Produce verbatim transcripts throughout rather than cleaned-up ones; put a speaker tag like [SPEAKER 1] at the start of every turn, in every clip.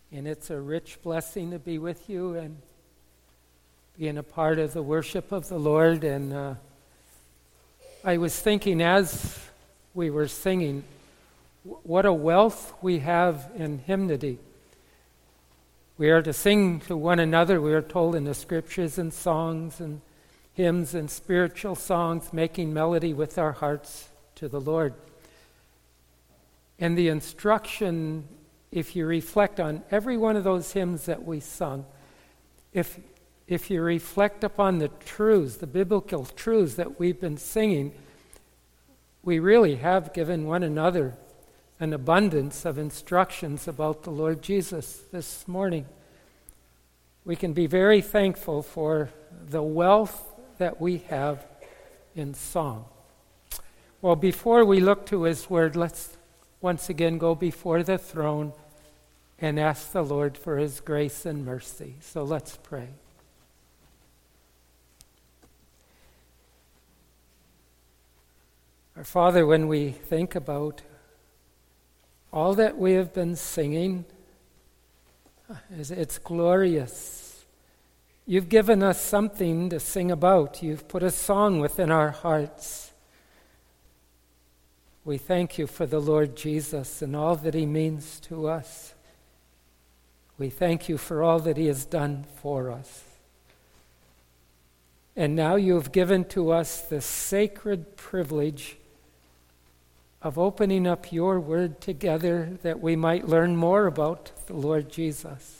[SPEAKER 1] And it's a rich blessing to be with you and being a part of the worship of the Lord. And uh, I was thinking as we were singing, what a wealth we have in hymnody. We are to sing to one another, we are told in the scriptures, and songs and hymns and spiritual songs, making melody with our hearts to the Lord. And the instruction, if you reflect on every one of those hymns that we sung, if if you reflect upon the truths, the biblical truths that we've been singing, we really have given one another an abundance of instructions about the Lord Jesus this morning. We can be very thankful for the wealth that we have in song. Well, before we look to His Word, let's once again go before the throne and ask the Lord for His grace and mercy. So let's pray. Our Father, when we think about all that we have been singing, it's glorious. You've given us something to sing about. You've put a song within our hearts. We thank you for the Lord Jesus and all that He means to us. We thank you for all that He has done for us. And now you have given to us the sacred privilege of opening up your word together that we might learn more about the Lord Jesus.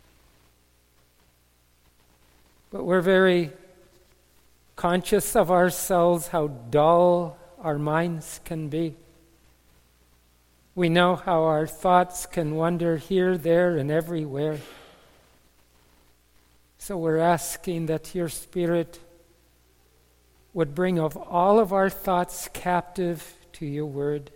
[SPEAKER 1] But we're very conscious of ourselves, how dull our minds can be. We know how our thoughts can wander here, there, and everywhere. So we're asking that your Spirit would bring of all of our thoughts captive to your word.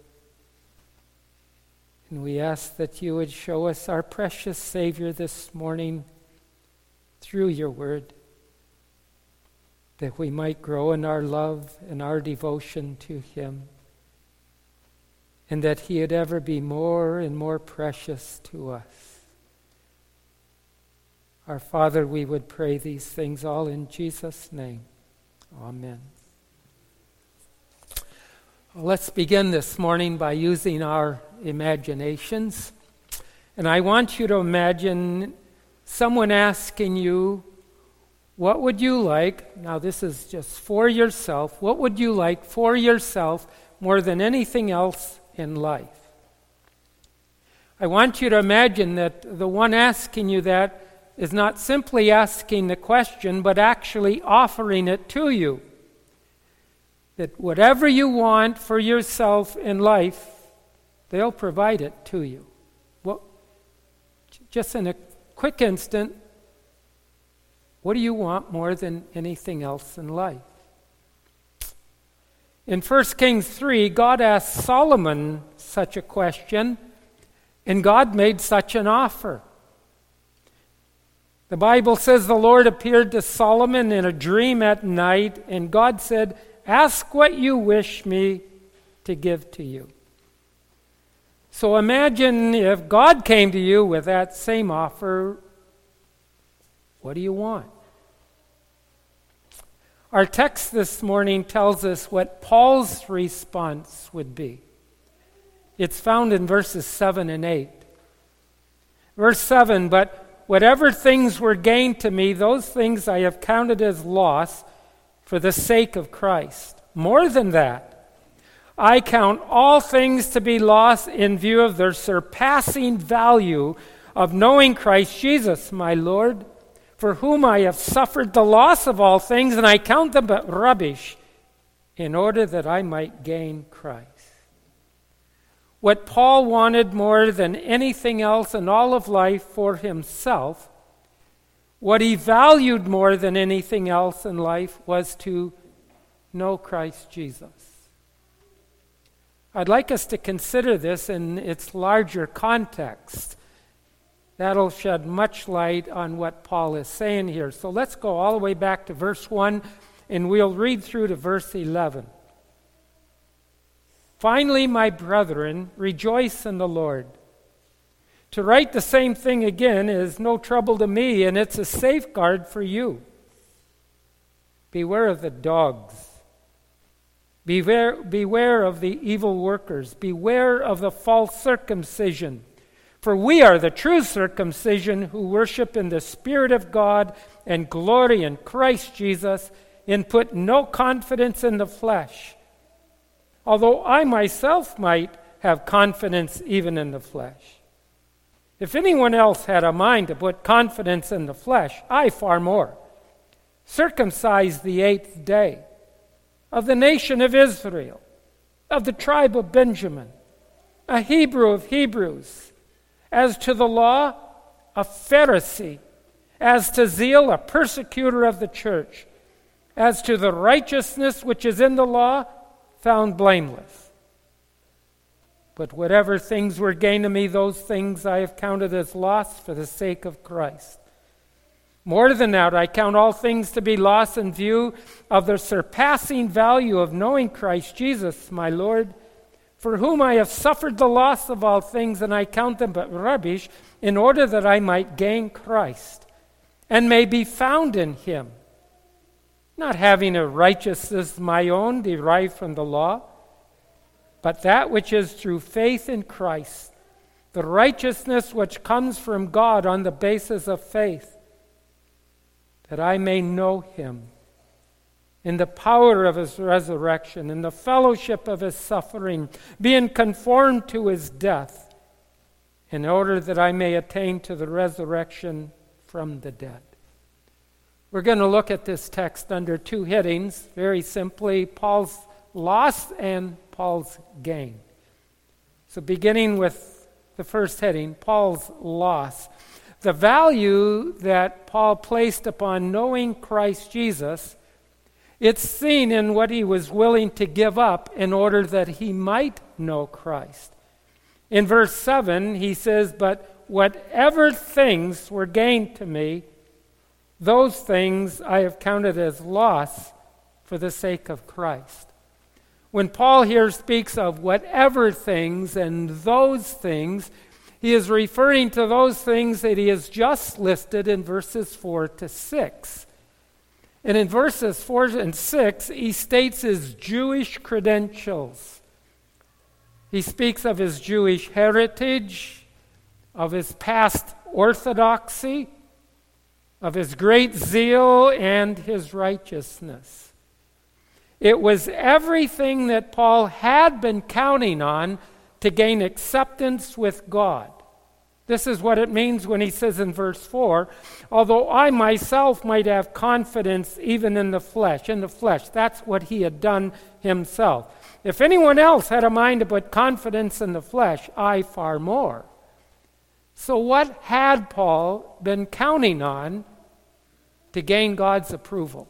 [SPEAKER 1] And we ask that you would show us our precious Savior this morning through your word, that we might grow in our love and our devotion to Him, and that He would ever be more and more precious to us. Our Father, we would pray these things all in Jesus' name. Amen. Well, let's begin this morning by using our imaginations. And I want you to imagine someone asking you, what would you like, now this is just for yourself, what would you like for yourself more than anything else in life? I want you to imagine that the one asking you that is not simply asking the question, but actually offering it to you. That whatever you want for yourself in life, they'll provide it to you. Well, just in a quick instant, what do you want more than anything else in life? In First Kings three, God asked Solomon such a question, and God made such an offer. The Bible says the Lord appeared to Solomon in a dream at night, and God said, "Ask what you wish me to give to you." So imagine if God came to you with that same offer, what do you want? Our text this morning tells us what Paul's response would be. It's found in verses seven and eight. Verse seven, "But whatever things were gained to me, those things I have counted as loss for the sake of Christ. More than that, I count all things to be lost in view of their surpassing value of knowing Christ Jesus, my Lord, for whom I have suffered the loss of all things, and I count them but rubbish, in order that I might gain Christ." What Paul wanted more than anything else in all of life for himself, what he valued more than anything else in life, was to know Christ Jesus. I'd like us to consider this in its larger context. That'll shed much light on what Paul is saying here. So let's go all the way back to verse one, and we'll read through to verse eleven. "Finally, my brethren, rejoice in the Lord. To write the same thing again is no trouble to me, and it's a safeguard for you. Beware of the dogs. Beware, beware of the evil workers. Beware of the false circumcision. For we are the true circumcision who worship in the Spirit of God and glory in Christ Jesus, and put no confidence in the flesh. Although I myself might have confidence even in the flesh. If anyone else had a mind to put confidence in the flesh, I far more. Circumcised the eighth day, of the nation of Israel, of the tribe of Benjamin, a Hebrew of Hebrews, as to the law, a Pharisee, as to zeal, a persecutor of the church, as to the righteousness which is in the law, found blameless. But whatever things were gain to me, those things I have counted as loss for the sake of Christ. More than that, I count all things to be loss in view of the surpassing value of knowing Christ Jesus, my Lord, for whom I have suffered the loss of all things, and I count them but rubbish, in order that I might gain Christ, and may be found in him, not having a righteousness my own derived from the law, but that which is through faith in Christ, the righteousness which comes from God on the basis of faith, that I may know him in the power of his resurrection, in the fellowship of his suffering, being conformed to his death, in order that I may attain to the resurrection from the dead. We're going to look at this text under two headings, very simply, Paul's loss and Paul's gain. So beginning with the first heading, Paul's loss. The value that Paul placed upon knowing Christ Jesus, it's seen in what he was willing to give up in order that he might know Christ. In verse seven, he says, "But whatever things were gained to me, those things I have counted as loss for the sake of Christ." When Paul here speaks of whatever things and those things, he is referring to those things that he has just listed in verses four to six. And in verses four and six, he states his Jewish credentials. He speaks of his Jewish heritage, of his past orthodoxy, of his great zeal, and his righteousness. It was everything that Paul had been counting on to gain acceptance with God. This is what it means when he says in verse four, although I myself might have confidence even in the flesh. In the flesh, that's what he had done himself. If anyone else had a mind to put confidence in the flesh, I far more. So what had Paul been counting on to gain God's approval?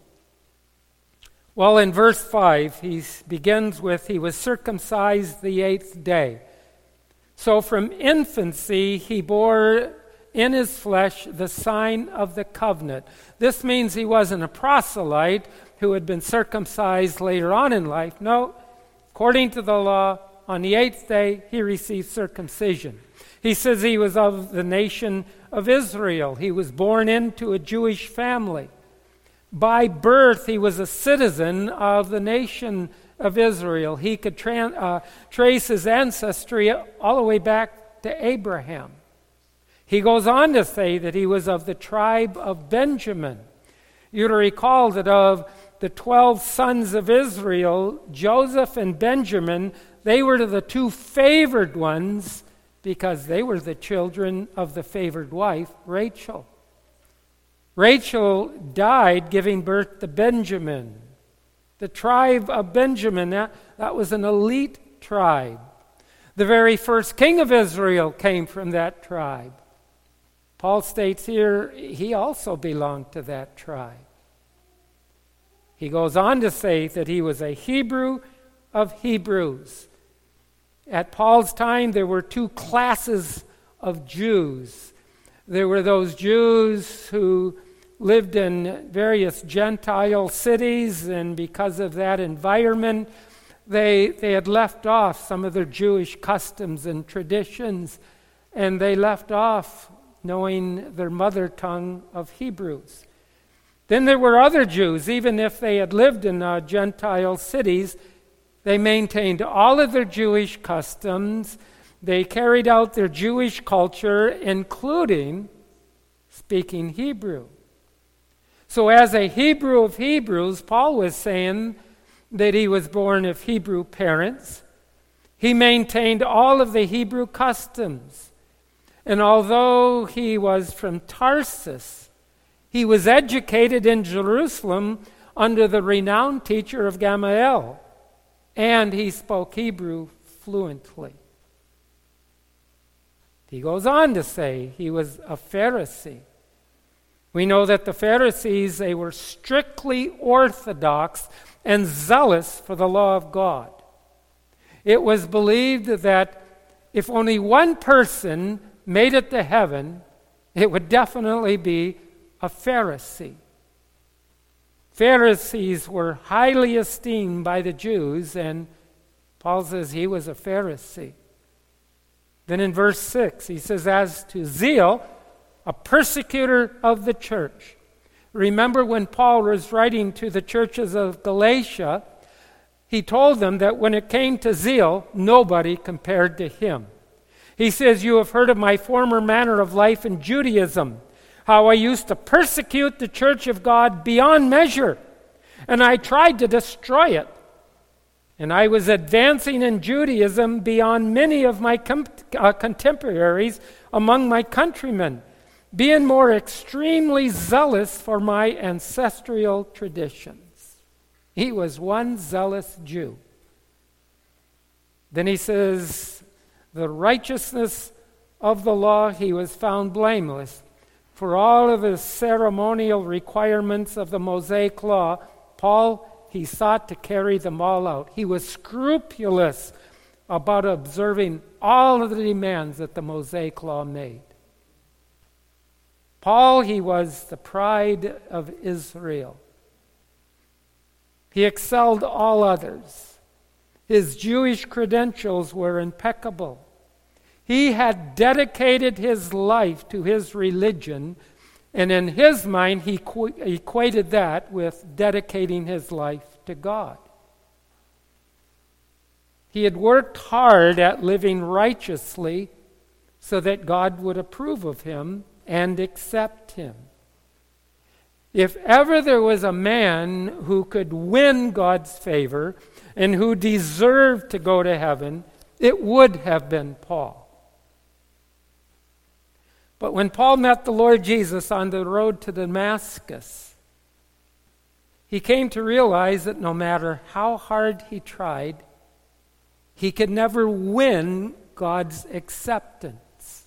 [SPEAKER 1] Well, in verse five, he begins with, he was circumcised the eighth day. So from infancy, he bore in his flesh the sign of the covenant. This means he wasn't a proselyte who had been circumcised later on in life. No, according to the law, on the eighth day, he received circumcision. He says he was of the nation of Israel. He was born into a Jewish family. By birth, he was a citizen of the nation of Israel. He could tra- uh, trace his ancestry all the way back to Abraham. He goes on to say that he was of the tribe of Benjamin. You'll recall that of the twelve sons of Israel, Joseph and Benjamin, they were the two favored ones because they were the children of the favored wife, Rachel. Rachel died giving birth to Benjamin. The tribe of Benjamin, that, that was an elite tribe. The very first king of Israel came from that tribe. Paul states here he also belonged to that tribe. He goes on to say that he was a Hebrew of Hebrews. At Paul's time, there were two classes of Jews. There were those Jews who lived in various Gentile cities, and because of that environment, they, they had left off some of their Jewish customs and traditions. and they left off knowing their mother tongue of Hebrews. Then there were other Jews, even if they had lived in uh, Gentile cities, they maintained all of their Jewish customs. They carried out their Jewish culture, including speaking Hebrew. So as a Hebrew of Hebrews, Paul was saying that he was born of Hebrew parents. He maintained all of the Hebrew customs. And although he was from Tarsus, he was educated in Jerusalem under the renowned teacher of Gamaliel, and he spoke Hebrew fluently. He goes on to say he was a Pharisee. We know that the Pharisees, they were strictly orthodox and zealous for the law of God. It was believed that if only one person made it to heaven, it would definitely be a Pharisee. Pharisees were highly esteemed by the Jews, and Paul says he was a Pharisee. Then in verse six, he says, as to zeal, a persecutor of the church. Remember when Paul was writing to the churches of Galatia, he told them that when it came to zeal, nobody compared to him. He says, you have heard of my former manner of life in Judaism, how I used to persecute the church of God beyond measure, and I tried to destroy it. And I was advancing in Judaism beyond many of my com- uh, contemporaries among my countrymen, being more extremely zealous for my ancestral traditions. He was one zealous Jew. Then he says, the righteousness of the law, he was found blameless. For all of his ceremonial requirements of the Mosaic law, Paul, he sought to carry them all out. He was scrupulous about observing all of the demands that the Mosaic law made. Paul, he was the pride of Israel. He excelled all others. His Jewish credentials were impeccable. He had dedicated his life to his religion, and in his mind, he qu- equated that with dedicating his life to God. He had worked hard at living righteously so that God would approve of him and accept him. If ever there was a man who could win God's favor and who deserved to go to heaven, it would have been Paul. But when Paul met the Lord Jesus on the road to Damascus, he came to realize that no matter how hard he tried, he could never win God's acceptance.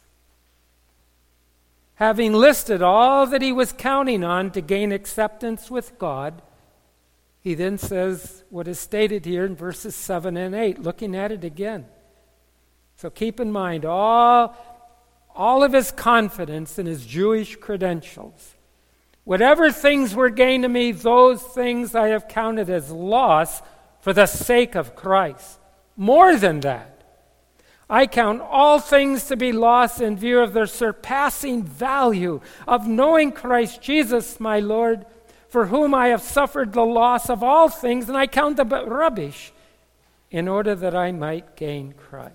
[SPEAKER 1] Having listed all that he was counting on to gain acceptance with God, he then says what is stated here in verses seven and eight, looking at it again. So keep in mind all, all of his confidence in his Jewish credentials. Whatever things were gained to me, those things I have counted as loss for the sake of Christ. More than that, I count all things to be lost in view of their surpassing value of knowing Christ Jesus, my Lord, for whom I have suffered the loss of all things, and I count them but rubbish, in order that I might gain Christ.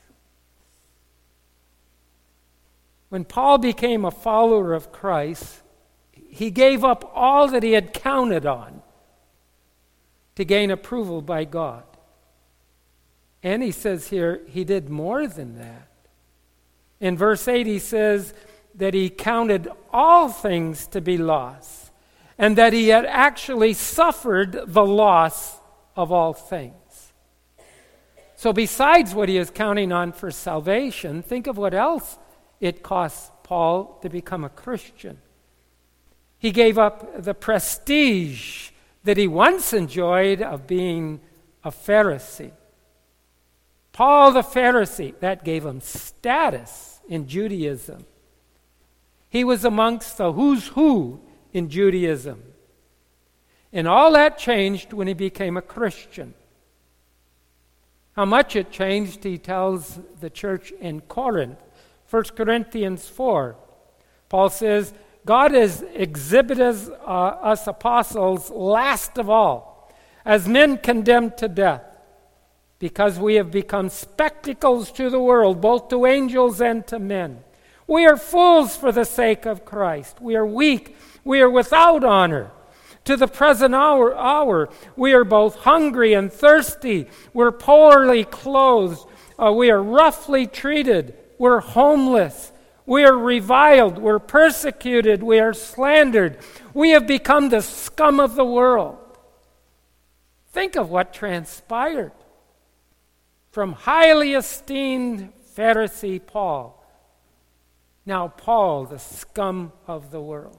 [SPEAKER 1] When Paul became a follower of Christ, he gave up all that he had counted on to gain approval by God. And he says here, he did more than that. In verse eight, he says that he counted all things to be lost, and that he had actually suffered the loss of all things. So besides what he is counting on for salvation, think of what else it cost Paul to become a Christian. He gave up the prestige that he once enjoyed of being a Pharisee. Paul the Pharisee, that gave him status in Judaism. He was amongst the who's who in Judaism. And all that changed when he became a Christian. How much it changed, he tells the church in Corinth. First Corinthians four, Paul says, God has exhibited uh, us apostles last of all, as men condemned to death, because we have become spectacles to the world, both to angels and to men. We are fools for the sake of Christ. We are weak. We are without honor. To the present hour, hour we are both hungry and thirsty. We're poorly clothed. Uh, we are roughly treated. We're homeless. We are reviled. We're persecuted. We are slandered. We have become the scum of the world. Think of what transpired from highly esteemed Pharisee Paul. Now Paul, the scum of the world.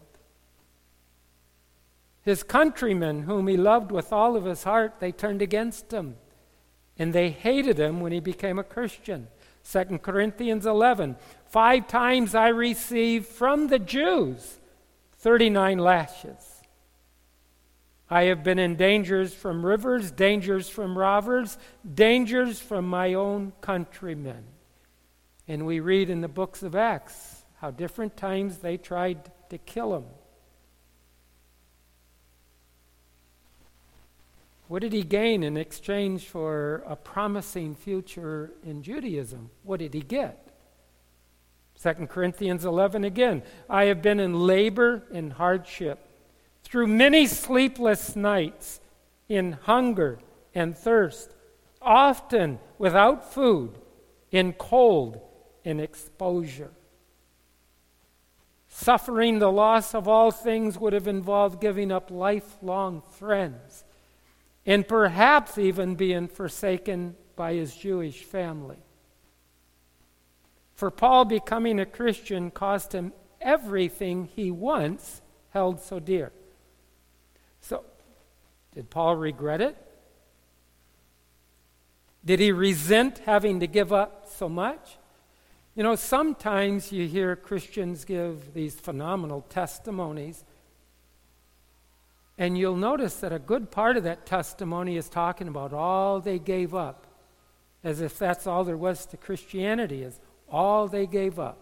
[SPEAKER 1] His countrymen, whom he loved with all of his heart, they turned against him. And they hated him when he became a Christian. Second Corinthians eleven. Five times I received from the Jews thirty-nine lashes. I have been in dangers from rivers, dangers from robbers, dangers from my own countrymen. And we read in the books of Acts how different times they tried to kill him. What did he gain in exchange for a promising future in Judaism? What did he get? Second Corinthians eleven again. I have been in labor and hardship, through many sleepless nights, in hunger and thirst, often without food, in cold and exposure. Suffering the loss of all things would have involved giving up lifelong friends, and perhaps even being forsaken by his Jewish family. For Paul, becoming a Christian cost him everything he once held so dear. So, did Paul regret it? Did he resent having to give up so much? You know, sometimes you hear Christians give these phenomenal testimonies, and you'll notice that a good part of that testimony is talking about all they gave up, as if that's all there was to Christianity, is all they gave up.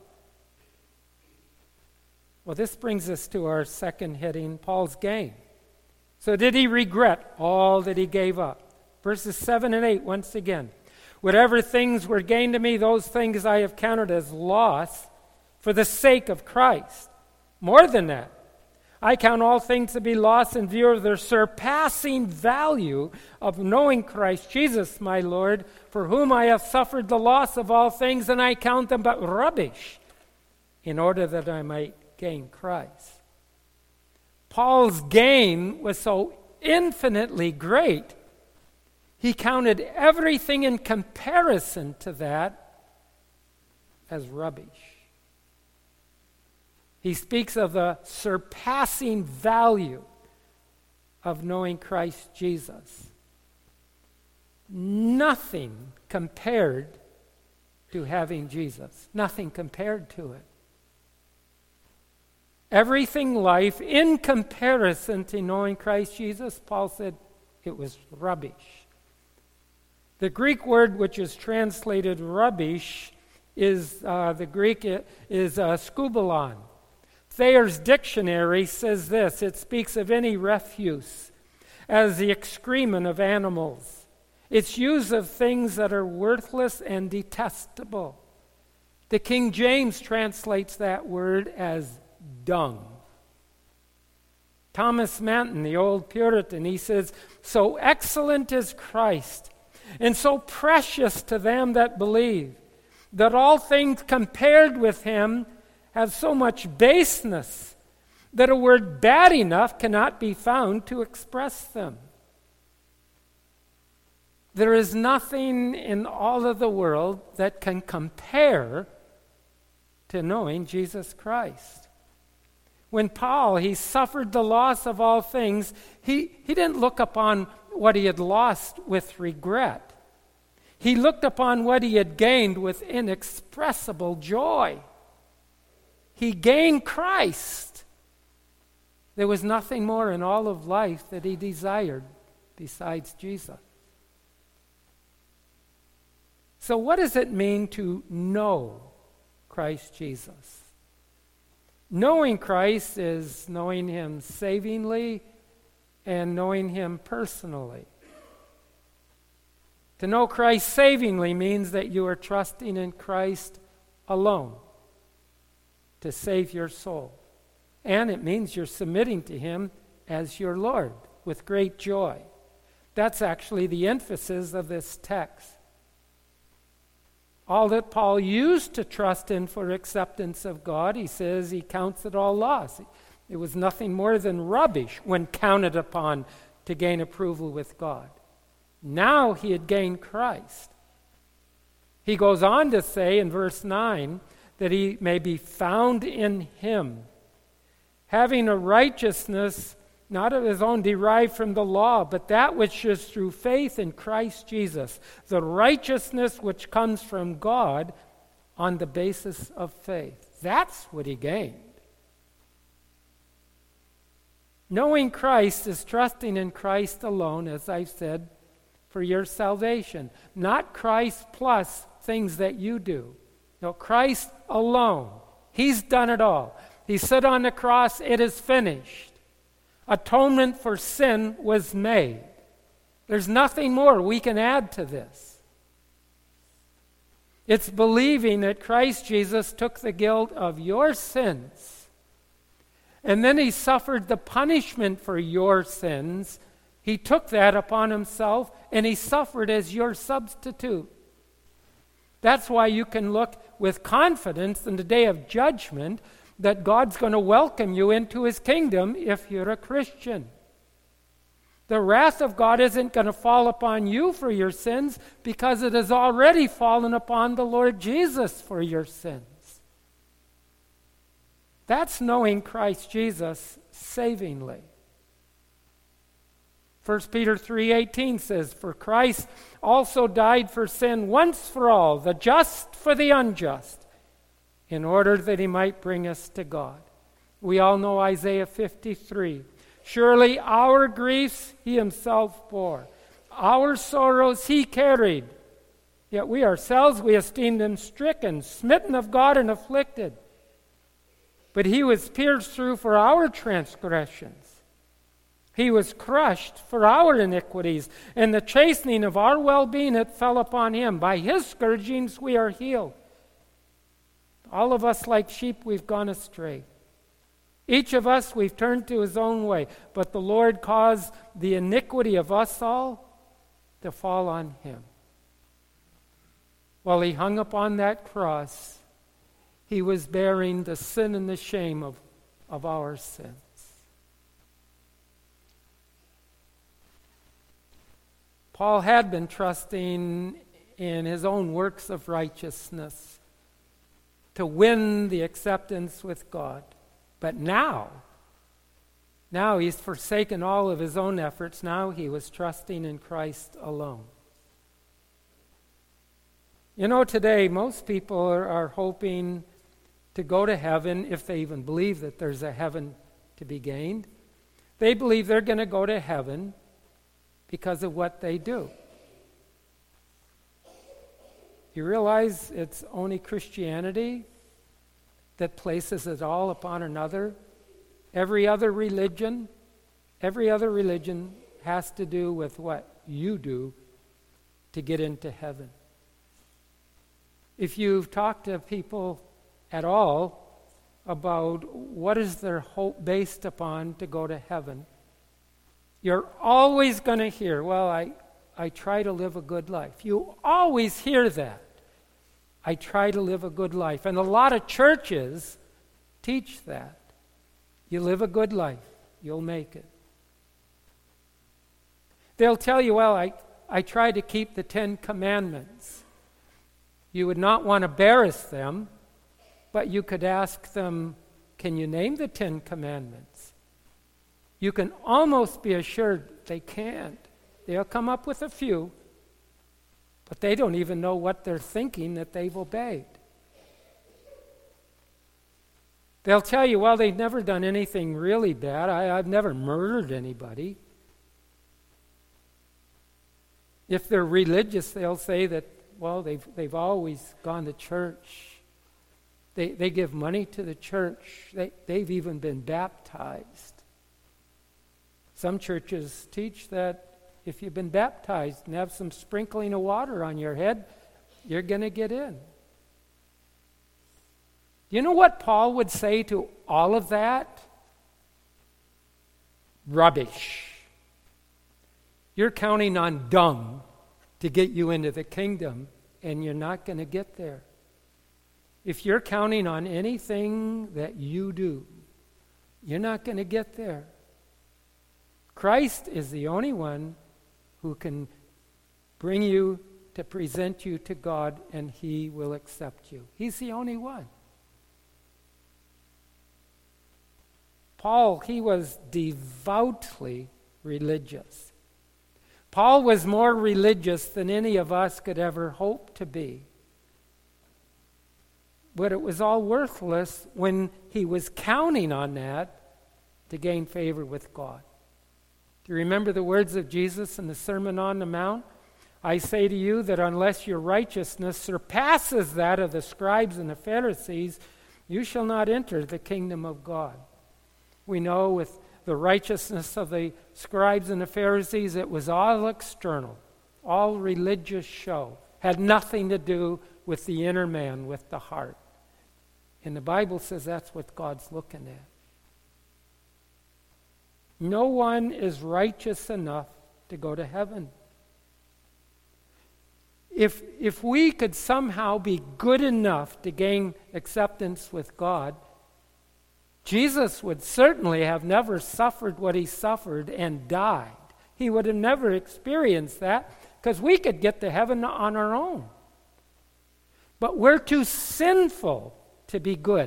[SPEAKER 1] Well, this brings us to our second heading, Paul's gain. So did he regret all that he gave up? Verses seven and eight, once again. Whatever things were gained to me, those things I have counted as loss for the sake of Christ. More than that, I count all things to be lost in view of their surpassing value of knowing Christ Jesus, my Lord, for whom I have suffered the loss of all things, and I count them but rubbish, in order that I might gain Christ. Paul's gain was so infinitely great, he counted everything in comparison to that as rubbish. He speaks of the surpassing value of knowing Christ Jesus. Nothing compared to having Jesus. Nothing compared to it. Everything life in comparison to knowing Christ Jesus, Paul said it was rubbish. The Greek word which is translated rubbish is, uh, the Greek is uh, skubalon. Thayer's dictionary says this: it speaks of any refuse as the excrement of animals. It's used of things that are worthless and detestable. The King James translates that word as dung. Thomas Manton, the old Puritan, he says, so excellent is Christ, and so precious to them that believe, that all things compared with him have so much baseness that a word bad enough cannot be found to express them. There is nothing in all of the world that can compare to knowing Jesus Christ. When Paul, he suffered the loss of all things, he, he didn't look upon what he had lost with regret. He looked upon what he had gained with inexpressible joy. He gained Christ. There was nothing more in all of life that he desired besides Jesus. So what does it mean to know Christ Jesus. Knowing Christ is knowing him savingly and knowing him personally. To know Christ savingly means that you are trusting in Christ alone to save your soul. And it means you're submitting to him as your Lord with great joy. That's actually the emphasis of this text. All that Paul used to trust in for acceptance of God, he says he counts it all loss. It was nothing more than rubbish when counted upon to gain approval with God. Now he had gained Christ. He goes on to say in verse nine that he may be found in him, having a righteousness not of his own derived from the law, but that which is through faith in Christ Jesus, the righteousness which comes from God on the basis of faith. That's what he gained. Knowing Christ is trusting in Christ alone, as I've said, for your salvation. Not Christ plus things that you do. No, Christ alone. He's done it all. He said on the cross, it is finished. Atonement for sin was made. There's nothing more we can add to this. It's believing that Christ Jesus took the guilt of your sins, and then he suffered the punishment for your sins. He took that upon himself, and he suffered as your substitute. That's why you can look with confidence in the day of judgment that God's going to welcome you into his kingdom if you're a Christian. The wrath of God isn't going to fall upon you for your sins because it has already fallen upon the Lord Jesus for your sins. That's knowing Christ Jesus savingly. First Peter three eighteen says, "For Christ also died for sin once for all, the just for the unjust, in order that he might bring us to God." We all know Isaiah fifty-three. "Surely our griefs he himself bore, our sorrows he carried. Yet we ourselves, we esteemed him stricken, smitten of God, and afflicted. But he was pierced through for our transgressions. He was crushed for our iniquities, and the chastening of our well-being, it fell upon him. By his scourgings we are healed. All of us like sheep, we've gone astray. Each of us, we've turned to his own way. But the Lord caused the iniquity of us all to fall on him." While he hung upon that cross, he was bearing the sin and the shame of, of our sins. Paul had been trusting in his own works of righteousness to win the acceptance with God. But now, now he's forsaken all of his own efforts. Now he was trusting in Christ alone. You know, today most people are, are hoping to go to heaven, if they even believe that there's a heaven to be gained. They believe they're going to go to heaven because of what they do. You realize it's only Christianity that places it all upon another? Every other religion, every other religion has to do with what you do to get into heaven. If you've talked to people at all about what is their hope based upon to go to heaven, you're always going to hear, well, I, I try to live a good life. You always hear that. I try to live a good life. And a lot of churches teach that. You live a good life, you'll make it. They'll tell you, well, I, I try to keep the Ten Commandments. You would not want to embarrass them, but you could ask them, can you name the Ten Commandments? You can almost be assured they can't. They'll come up with a few, but they don't even know what they're thinking that they've obeyed. They'll tell you, well, they've never done anything really bad. I, I've never murdered anybody. If they're religious, they'll say that, well, they've, they've always gone to church. They, they give money to the church. They, they've even been baptized. Some churches teach that if you've been baptized and have some sprinkling of water on your head, you're going to get in. You know what Paul would say to all of that? Rubbish. You're counting on dung to get you into the kingdom, and you're not going to get there. If you're counting on anything that you do, you're not going to get there. Christ is the only one who can bring you to present you to God, and He will accept you. He's the only one. Paul, he was devoutly religious. Paul was more religious than any of us could ever hope to be. But it was all worthless when he was counting on that to gain favor with God. Do you remember the words of Jesus in the Sermon on the Mount? I say to you that unless your righteousness surpasses that of the scribes and the Pharisees, you shall not enter the kingdom of God. We know with the righteousness of the scribes and the Pharisees, it was all external, all religious show, had nothing to do with the inner man, with the heart. And the Bible says that's what God's looking at. No one is righteous enough to go to heaven. If, if we could somehow be good enough to gain acceptance with God, Jesus would certainly have never suffered what he suffered and died. He would have never experienced that because we could get to heaven on our own. But we're too sinful to be good.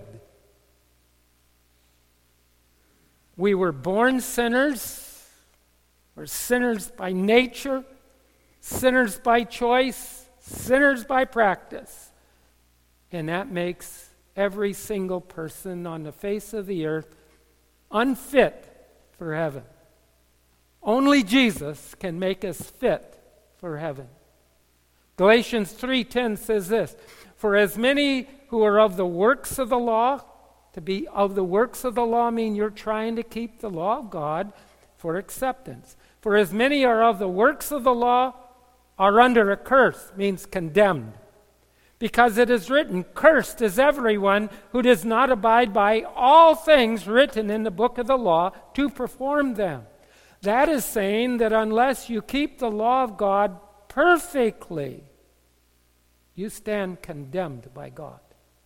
[SPEAKER 1] We were born sinners. We're sinners by nature, sinners by choice, sinners by practice. And that makes every single person on the face of the earth unfit for heaven. Only Jesus can make us fit for heaven. Galatians three ten says this, for as many who are of the works of the law, to be of the works of the law mean you're trying to keep the law of God for acceptance. For as many are of the works of the law are under a curse, means condemned. Because it is written, cursed is everyone who does not abide by all things written in the book of the law to perform them. That is saying that unless you keep the law of God perfectly, you stand condemned by God.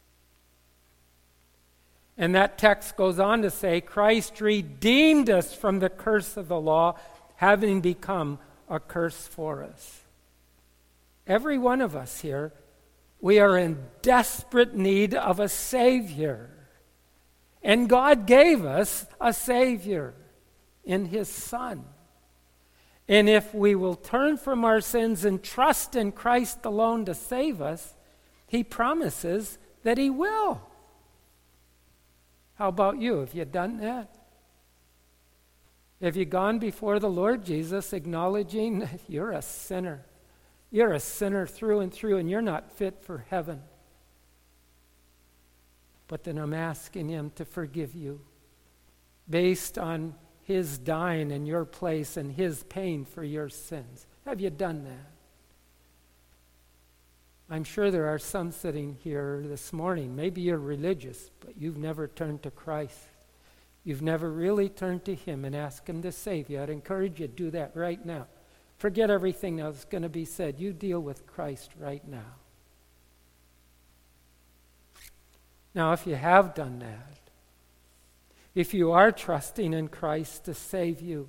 [SPEAKER 1] And that text goes on to say, Christ redeemed us from the curse of the law, having become a curse for us. Every one of us here, we are in desperate need of a Savior. And God gave us a Savior in His Son. And if we will turn from our sins and trust in Christ alone to save us, He promises that He will. How about you? Have you done that? Have you gone before the Lord Jesus acknowledging that you're a sinner? You're a sinner through and through, and you're not fit for heaven. But then I'm asking Him to forgive you based on His dying in your place and His pain for your sins. Have you done that? I'm sure there are some sitting here this morning. Maybe you're religious, but you've never turned to Christ. You've never really turned to Him and asked Him to save you. I'd encourage you to do that right now. Forget everything that's going to be said. You deal with Christ right now. Now, if you have done that, if you are trusting in Christ to save you,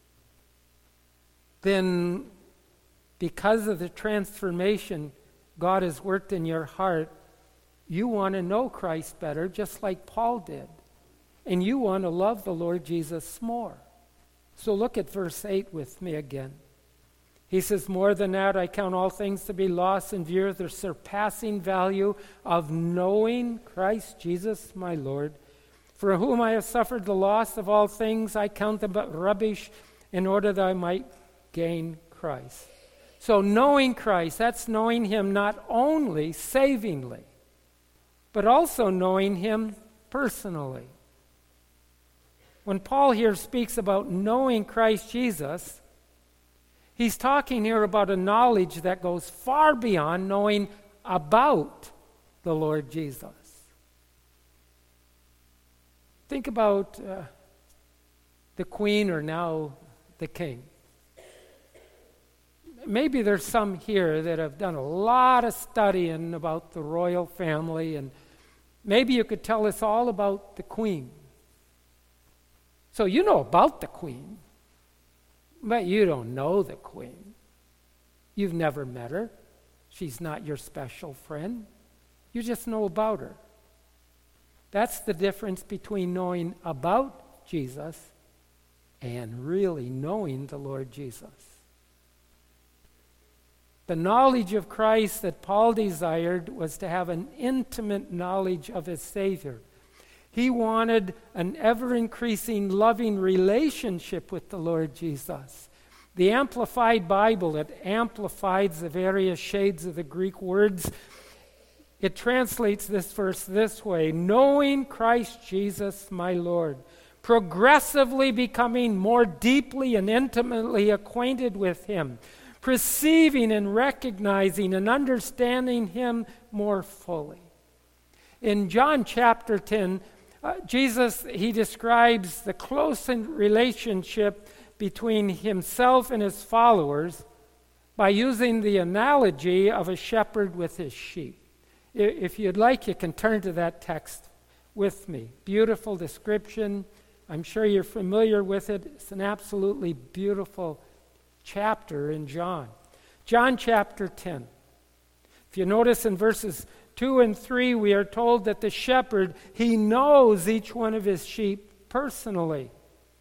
[SPEAKER 1] then because of the transformation God has worked in your heart, you want to know Christ better, just like Paul did. And you want to love the Lord Jesus more. So look at verse eight with me again. He says, more than that, I count all things to be lost in view of the surpassing value of knowing Christ Jesus my Lord, for whom I have suffered the loss of all things. I count them but rubbish in order that I might gain Christ. So knowing Christ, that's knowing Him not only savingly, but also knowing him personally. When Paul here speaks about knowing Christ Jesus, he's talking here about a knowledge that goes far beyond knowing about the Lord Jesus. Think about uh, the Queen, or now the King. Maybe there's some here that have done a lot of studying about the royal family, and maybe you could tell us all about the Queen. So you know about the Queen, but you don't know the Queen. You've never met her. She's not your special friend. You just know about her. That's the difference between knowing about Jesus and really knowing the Lord Jesus. The knowledge of Christ that Paul desired was to have an intimate knowledge of his Savior. He wanted an ever-increasing loving relationship with the Lord Jesus. The Amplified Bible, it amplifies the various shades of the Greek words. It translates this verse this way: knowing Christ Jesus my Lord, progressively becoming more deeply and intimately acquainted with him, perceiving and recognizing and understanding him more fully. In John chapter ten, uh, Jesus, he describes the close relationship between himself and his followers by using the analogy of a shepherd with his sheep. If you'd like, you can turn to that text with me. Beautiful description. I'm sure you're familiar with it. It's an absolutely beautiful chapter in John. John chapter ten. If you notice in verses two and three, we are told that the shepherd, he knows each one of his sheep personally.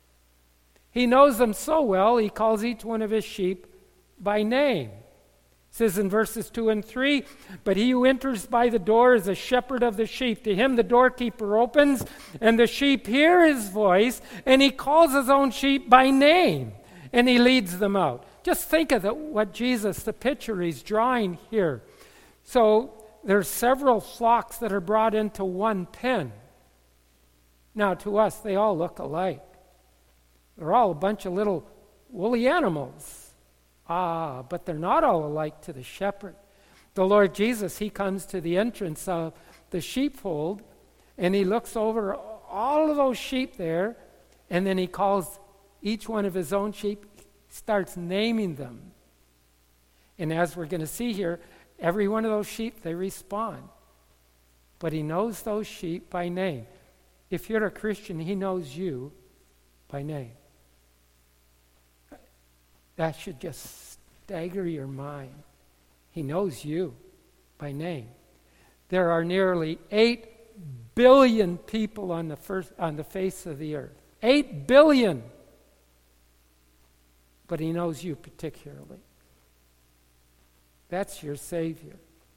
[SPEAKER 1] He knows them so well, he calls each one of his sheep by name. It says in verses two and three, but he who enters by the door is a shepherd of the sheep. To him the doorkeeper opens, and the sheep hear his voice, and he calls his own sheep by name, and he leads them out. Just think of the, what Jesus, the picture he's drawing here. So there's several flocks that are brought into one pen. Now to us, they all look alike. They're all a bunch of little woolly animals. Ah, but they're not all alike to the shepherd. The Lord Jesus, he comes to the entrance of the sheepfold, and he looks over all of those sheep there, and then he calls each one of his own sheep, starts naming them. And as we're going to see here, every one of those sheep, they respond. But he knows those sheep by name. If you're a Christian, he knows you by name. That should just stagger your mind. He knows you by name. There are nearly eight billion people on the first, on the face of the earth. Eight billion. But he knows you particularly. That's your Savior.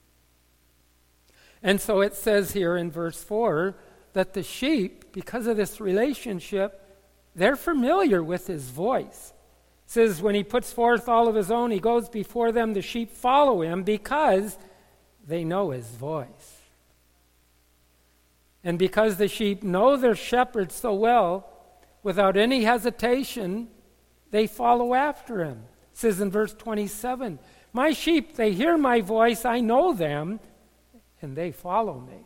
[SPEAKER 1] And so it says here in verse four that the sheep, because of this relationship, they're familiar with his voice. It says when he puts forth all of his own, he goes before them, the sheep follow him because they know his voice. And because the sheep know their shepherd so well, without any hesitation, they follow after him. It says in verse twenty-seven, my sheep, they hear my voice, I know them, and they follow me.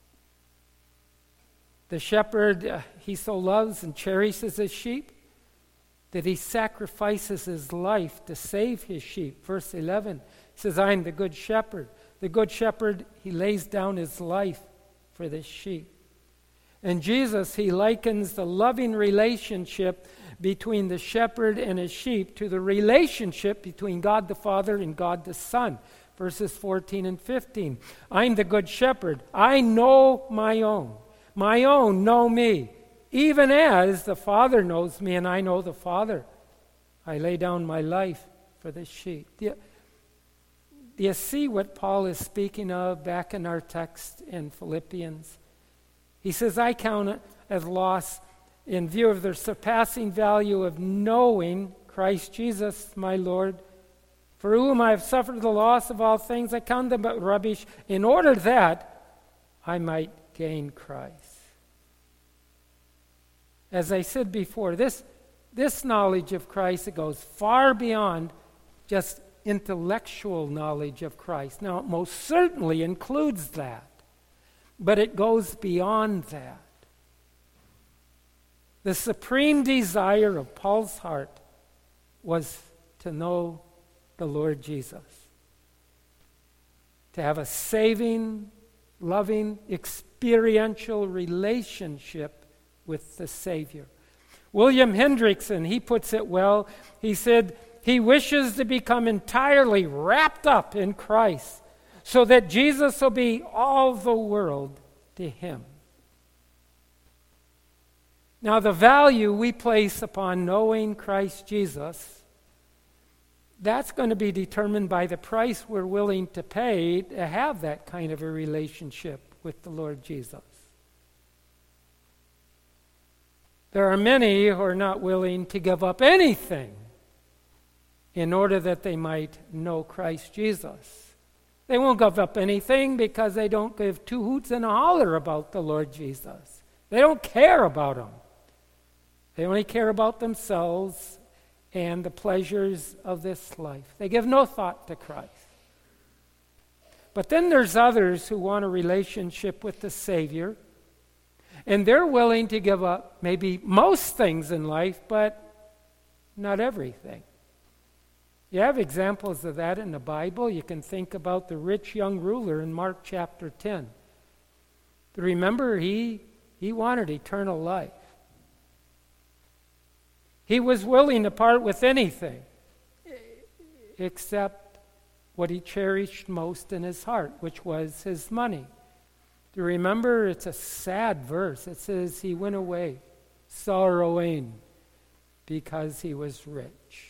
[SPEAKER 1] The shepherd, uh, he so loves and cherishes his sheep that he sacrifices his life to save his sheep. Verse eleven says, I am the good shepherd. The good shepherd, he lays down his life for this sheep. And Jesus, he likens the loving relationship between the shepherd and his sheep to the relationship between God the Father and God the Son. Verses fourteen and fifteen. I'm the good shepherd. I know my own. My own know me, even as the Father knows me and I know the Father. I lay down my life for the sheep. Do you, do you see what Paul is speaking of back in our text in Philippians? He says, I count it as loss in view of the surpassing value of knowing Christ Jesus, my Lord, for whom I have suffered the loss of all things. I count them but rubbish, in order that I might gain Christ. As I said before, this, this knowledge of Christ, it goes far beyond just intellectual knowledge of Christ. Now, it most certainly includes that, but it goes beyond that. The supreme desire of Paul's heart was to know the Lord Jesus, to have a saving, loving, experiential relationship with the Savior. William Hendrickson, he puts it well. He said, he wishes to become entirely wrapped up in Christ so that Jesus will be all the world to him. Now, the value we place upon knowing Christ Jesus, that's going to be determined by the price we're willing to pay to have that kind of a relationship with the Lord Jesus. There are many who are not willing to give up anything in order that they might know Christ Jesus. They won't give up anything because they don't give two hoots and a holler about the Lord Jesus. They don't care about him. They only care about themselves and the pleasures of this life. They give no thought to Christ. But then there's others who want a relationship with the Savior, and they're willing to give up maybe most things in life, but not everything. You have examples of that in the Bible. You can think about the rich young ruler in Mark chapter ten. Remember, he, he wanted eternal life. He was willing to part with anything except what he cherished most in his heart, which was his money. Do you remember? It's a sad verse. It says he went away sorrowing because he was rich.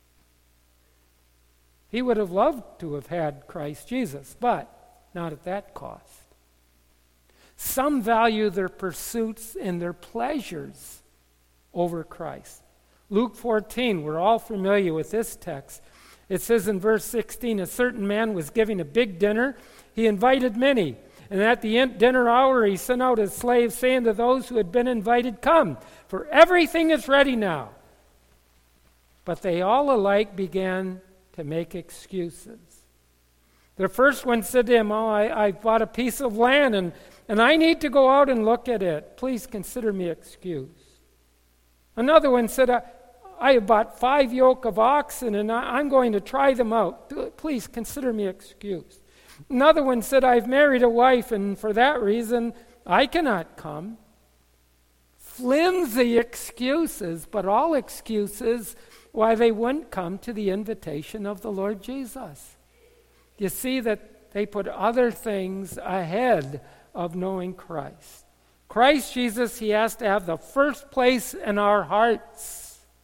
[SPEAKER 1] He would have loved to have had Christ Jesus, but not at that cost. Some value their pursuits and their pleasures over Christ. Luke fourteen, we're all familiar with this text. It says in verse sixteen, a certain man was giving a big dinner. He invited many. And at the dinner hour, he sent out his slaves, saying to those who had been invited, come, for everything is ready now. But they all alike began to make excuses. The first one said to him, oh, I, I bought a piece of land, and, and I need to go out and look at it. Please consider me excused. Another one said, I, I have bought five yoke of oxen, and I, I'm going to try them out. Please consider me excused. Another one said, I've married a wife, and for that reason, I cannot come. Flimsy excuses, but all excuses why they wouldn't come to the invitation of the Lord Jesus. You see that they put other things ahead of knowing Christ. Christ Jesus, he has to have the first place in our hearts.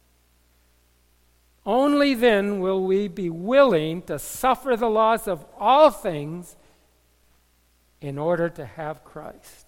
[SPEAKER 1] Only then will we be willing to suffer the loss of all things in order to have Christ.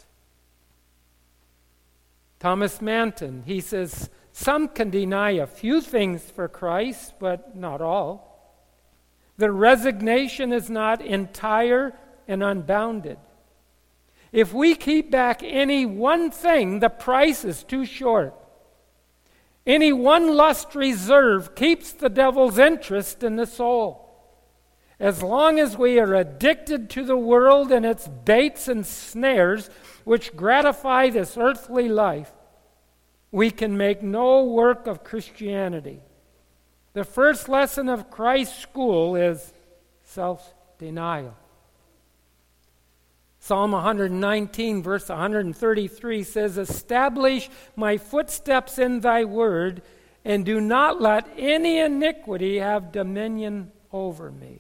[SPEAKER 1] Thomas Manton, he says, some can deny a few things for Christ, but not all. Their resignation is not entire and unbounded. If we keep back any one thing, the price is too short. Any one lust reserved keeps the devil's interest in the soul. As long as we are addicted to the world and its baits and snares, which gratify this earthly life, we can make no work of Christianity. The first lesson of Christ's school is self-denial. Psalm one nineteen, verse one thirty-three says, establish my footsteps in thy word, and do not let any iniquity have dominion over me.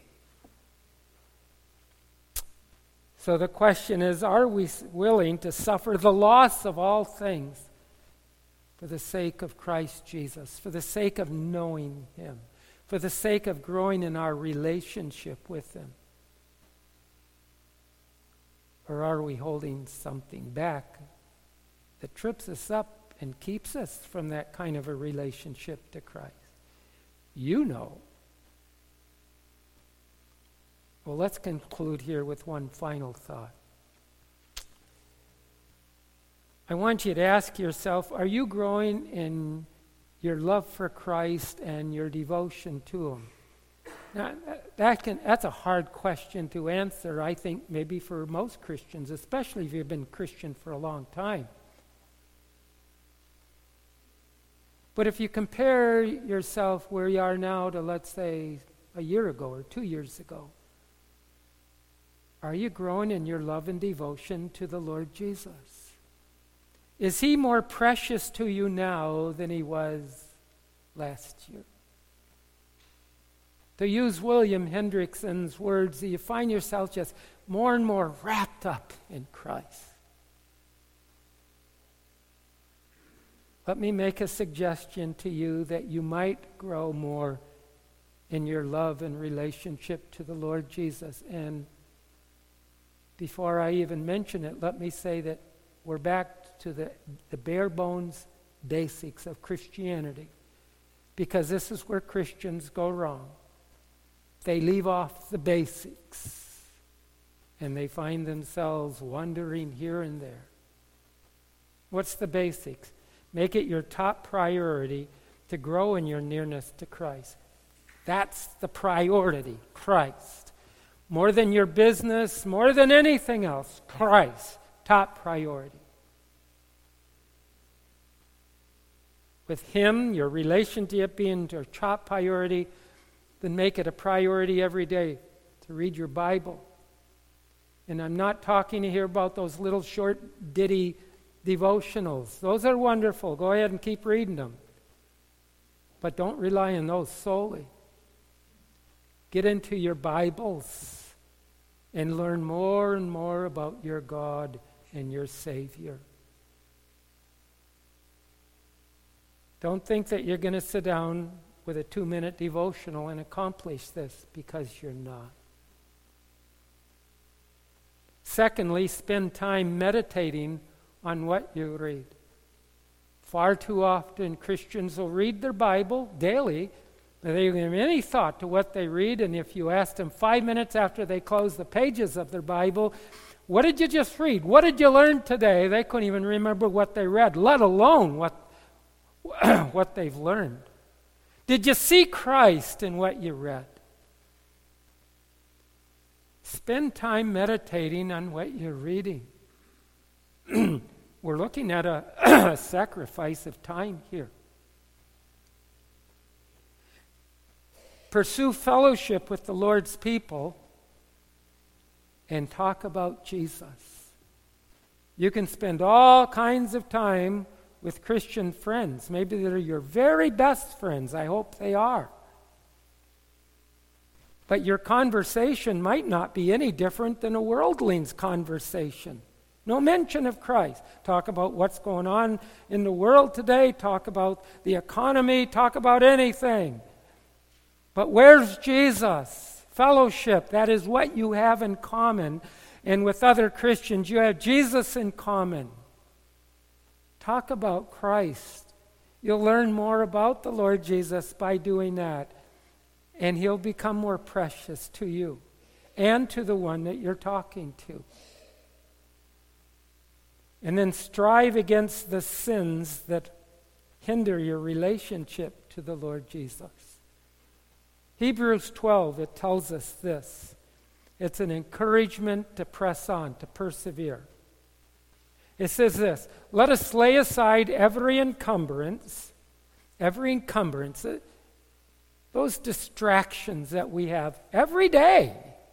[SPEAKER 1] So the question is, are we willing to suffer the loss of all things for the sake of Christ Jesus, for the sake of knowing him, for the sake of growing in our relationship with him? Or are we holding something back that trips us up and keeps us from that kind of a relationship to Christ? You know. Well, let's conclude here with one final thought. I want you to ask yourself, are you growing in your love for Christ and your devotion to Him? Now, that can, that's a hard question to answer, I think, maybe for most Christians, especially if you've been Christian for a long time. But if you compare yourself where you are now to, let's say, a year ago or two years ago, are you growing in your love and devotion to the Lord Jesus? Is He more precious to you now than He was last year? To use William Hendrickson's words, you find yourself just more and more wrapped up in Christ. Let me make a suggestion to you that you might grow more in your love and relationship to the Lord Jesus. And before I even mention it, let me say that we're back to the, the bare bones basics of Christianity, because this is where Christians go wrong. They leave off the basics, and they find themselves wandering here and there. What's the basics? Make it your top priority to grow in your nearness to Christ. That's the priority, Christ. More than your business, more than anything else, Christ, top priority. With Him, your relationship being your top priority, then make it a priority every day to read your Bible. And I'm not talking here about those little short ditty devotionals. Those are wonderful. Go ahead and keep reading them. But don't rely on those solely. Get into your Bibles and learn more and more about your God and your Savior. Don't think that you're going to sit down with a two-minute devotional and accomplish this, because you're not. Secondly, spend time meditating on what you read. Far too often Christians will read their Bible daily, but they don't give any thought to what they read, and if you ask them five minutes after they close the pages of their Bible, what did you just read? What did you learn today? They couldn't even remember what they read, let alone what, what they've learned. Did you see Christ in what you read? Spend time meditating on what you're reading. We're looking at a, a sacrifice of time here. Pursue fellowship with the Lord's people and talk about Jesus. You can spend all kinds of time with Christian friends. Maybe they're your very best friends. I hope they are. But your conversation might not be any different than a worldling's conversation. No mention of Christ. Talk about what's going on in the world today. Talk about the economy. Talk about anything. But where's Jesus? Fellowship, that is what you have in common. And with other Christians, you have Jesus in common. Talk about Christ. You'll learn more about the Lord Jesus by doing that. And He'll become more precious to you and to the one that you're talking to. And then strive against the sins that hinder your relationship to the Lord Jesus. Hebrews twelve, it tells us this. It's an encouragement to press on, to persevere. It says this: let us lay aside every encumbrance, every encumbrance, those distractions that we have every day.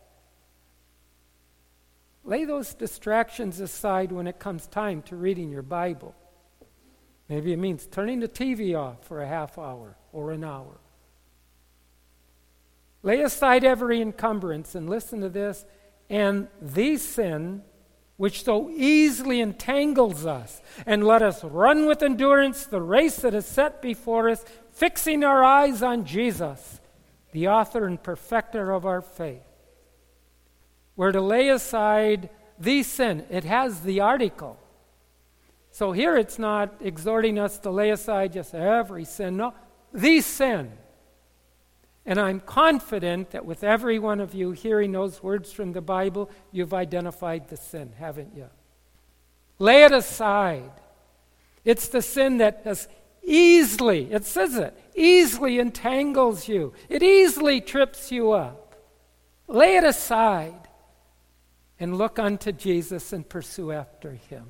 [SPEAKER 1] Lay those distractions aside when it comes time to reading your Bible. Maybe it means turning the T V off for a half hour or an hour. Lay aside every encumbrance, and listen to this, and the sin which so easily entangles us, and let us run with endurance the race that is set before us, fixing our eyes on Jesus, the author and perfecter of our faith. We're to lay aside the sin. It has the article. So here it's not exhorting us to lay aside just every sin. No, the sin. And I'm confident that with every one of you hearing those words from the Bible, you've identified the sin, haven't you? Lay it aside. It's the sin that has easily, it says it, easily entangles you. It easily trips you up. Lay it aside and look unto Jesus and pursue after him.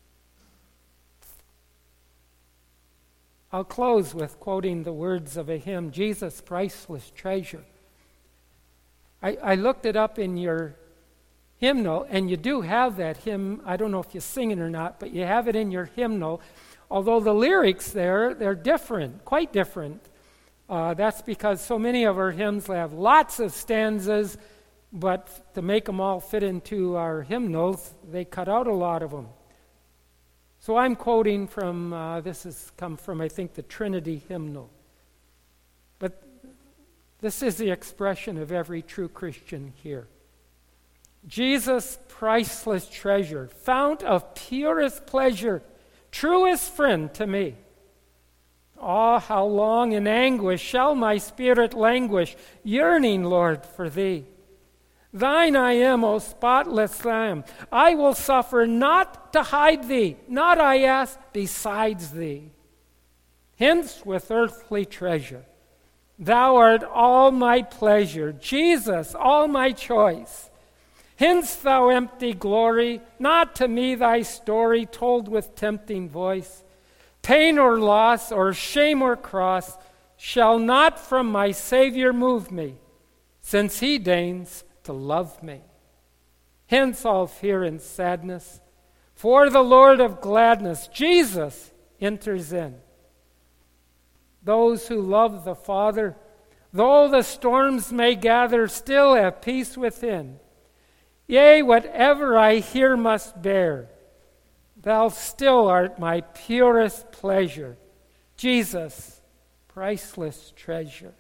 [SPEAKER 1] I'll close with quoting the words of a hymn, Jesus, Priceless Treasure. I, I looked it up in your hymnal, and you do have that hymn. I don't know if you sing it or not, but you have it in your hymnal. Although the lyrics there, they're different, quite different. Uh, that's because so many of our hymns have lots of stanzas, but to make them all fit into our hymnals, they cut out a lot of them. So I'm quoting from, uh, this has come from, I think, the Trinity hymnal. But this is the expression of every true Christian here. Jesus, priceless treasure, fount of purest pleasure, truest friend to me. Ah, how long in anguish shall my spirit languish, yearning, Lord, for thee. Thine I am, O spotless Lamb. I will suffer not to hide thee, not, I ask, besides thee. Hence with earthly treasure, thou art all my pleasure, Jesus, all my choice. Hence, thou empty glory, not to me thy story told with tempting voice. Pain or loss or shame or cross shall not from my Savior move me, since he deigns to love me. Hence all fear and sadness, for the Lord of gladness, Jesus, enters in. Those who love the Father, though the storms may gather, still have peace within. Yea, whatever I here must bear, thou still art my purest pleasure. Jesus, priceless treasure.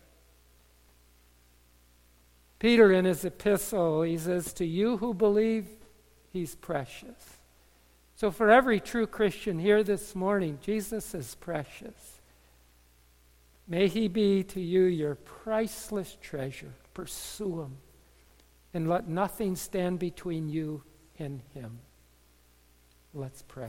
[SPEAKER 1] Peter in his epistle, he says, to you who believe, he's precious. So for every true Christian here this morning, Jesus is precious. May he be to you your priceless treasure. Pursue him. And let nothing stand between you and him. Let's pray.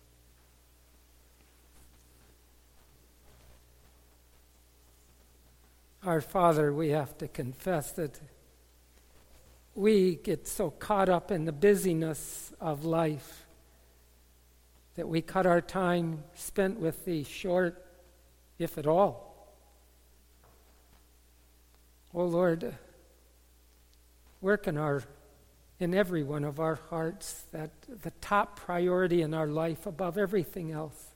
[SPEAKER 1] Our Father, we have to confess that we get so caught up in the busyness of life that we cut our time spent with thee short, if at all. Oh Lord, work in our, in every one of our hearts that the top priority in our life above everything else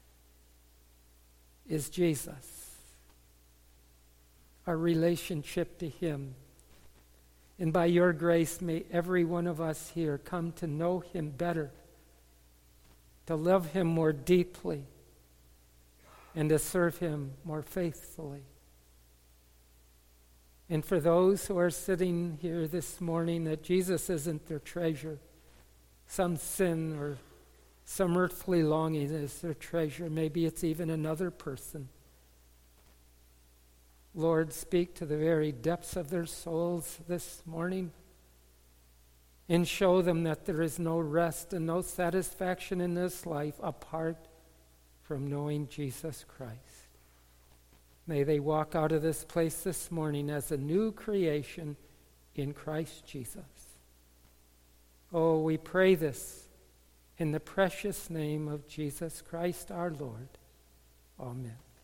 [SPEAKER 1] is Jesus, our relationship to him. And by your grace, may every one of us here come to know him better, to love him more deeply, and to serve him more faithfully. And for those who are sitting here this morning that Jesus isn't their treasure, some sin or some earthly longing is their treasure, maybe it's even another person. Lord, speak to the very depths of their souls this morning and show them that there is no rest and no satisfaction in this life apart from knowing Jesus Christ. May they walk out of this place this morning as a new creation in Christ Jesus. Oh, we pray this in the precious name of Jesus Christ our Lord. Amen.